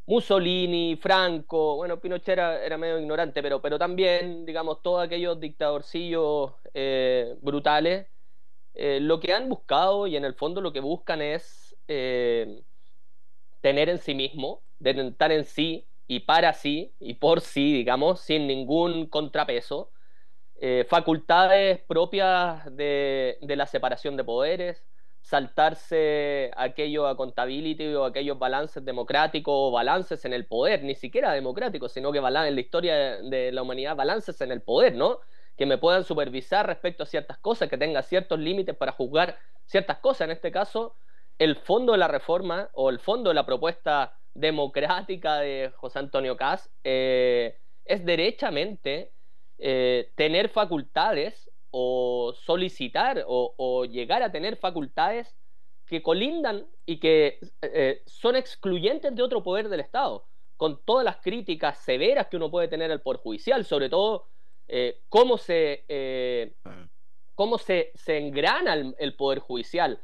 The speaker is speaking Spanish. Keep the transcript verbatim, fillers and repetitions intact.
Mussolini, Franco, bueno, Pinochet era, era medio ignorante, pero, pero también, digamos, todos aquellos dictadorcillos eh, brutales, eh, lo que han buscado y en el fondo lo que buscan es eh, tener en sí mismo, detentar en sí y para sí y por sí, digamos, sin ningún contrapeso, eh, facultades propias de, de la separación de poderes, saltarse aquello accountability o aquellos balances democráticos o balances en el poder, ni siquiera democráticos, sino que balan- en la historia de, de la humanidad, balances en el poder, ¿no? Que me puedan supervisar respecto a ciertas cosas, que tenga ciertos límites para juzgar ciertas cosas. En este caso, el fondo de la reforma o el fondo de la propuesta democrática de José Antonio Caz eh, es derechamente eh, tener facultades o solicitar o, o, llegar a tener facultades que colindan y que eh, son excluyentes de otro poder del Estado, con todas las críticas severas que uno puede tener al Poder Judicial, sobre todo eh, cómo se... Eh, cómo se, se engrana el, el Poder Judicial,